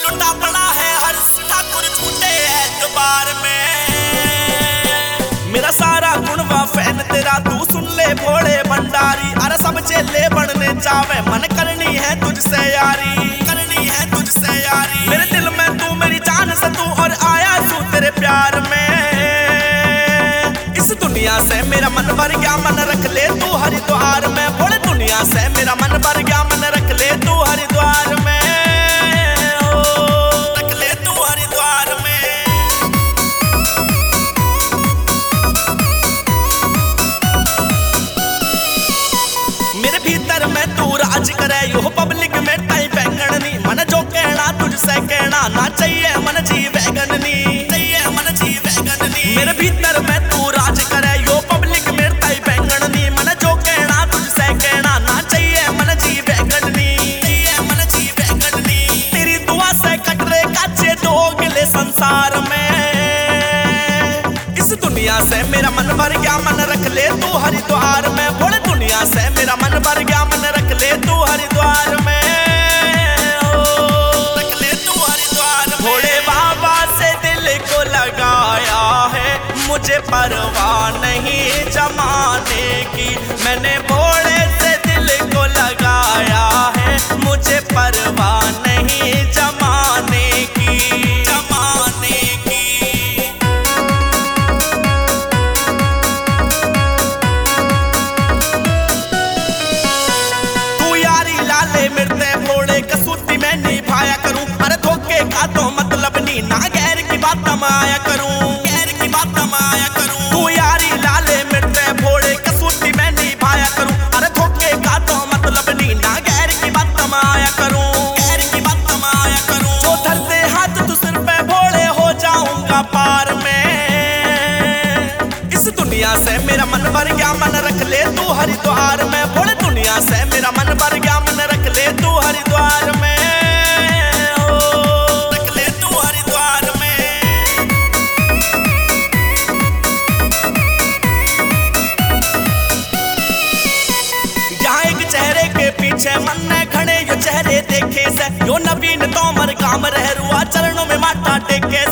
छोटा बड़ा है हर ठाकुर झूठे एतबार में। मेरा सारा गुणवा फैन तेरा तू सुन ले भोले भंडारी। अरे सब चेले बनने चावे मन करनी है तुझसे यारी, करनी है तुझसे यारी। मेरे दिल में तू मेरी जान से तू और आया तू तेरे प्यार में। इस दुनिया से मेरा मन भर गया मन रख ले तू हरिद्वार में। भोले दुनिया से मेरा मन भर गया मन रख ले तू हरिद्वार में। रख ले तू हरिद्वार में। मेरे भीतर में तू राज करे यो पब्लिक में टाई बैंगनी। मन जो कहना तुझसे कहना ना चाहिए मन जी वैगननी, चाहिए मन जी वैगननी। मेरे भीतर में तू राज करे यो पब्लिक में टाई बैंगनी। मन जो कहना तुझसे कहना ना चाहिए मन जी वैगननी, चाहिए मन जी वैगननी। तेरी दुआ से कट रहे काचे दोगले संसार में। इस दुनिया से मेरा मन भर गया मन रख ले तू हरिद्वार में। भोले दुनिया से मेरा मन भर गया मन रख ले तू हरिद्वार में। रख ले तू हरिद्वार में। भोले बाबा से दिल को लगाया है मुझे परवाह नहीं जमाने की। मैंने भोले से दिल को लगाया है मुझे परवाह नहीं जमाने की, जमाने की। मिलते भोले कसूती में निभाया करूं। अरे धोखे का तो मतलब नहीं ना गैर की बात माया करूं, गैर की बात माया करूं। तू यारी लाले मिलते भोले कसूती में निभाया करूं। अरे धोखे का तो मतलब नहीं ना गैर की बात माया करूं, गैर की बात माया करूं। जो धरते हाथ तू सिर पे भोले हो जाऊंगा पार में। इस दुनिया से मेरा मन भर गया मन रख ले तू हरिद्वार में। भोले दुनिया से मेरा मन भर गया मन रख ले तू हरिद्वार में। रख ले तू हरिद्वार में। यहाँ एक चेहरे के पीछे मन ने खड़े यो चेहरे देखे से। यो नवीन तोमर काम रह रुआ चरणों में माथा टेके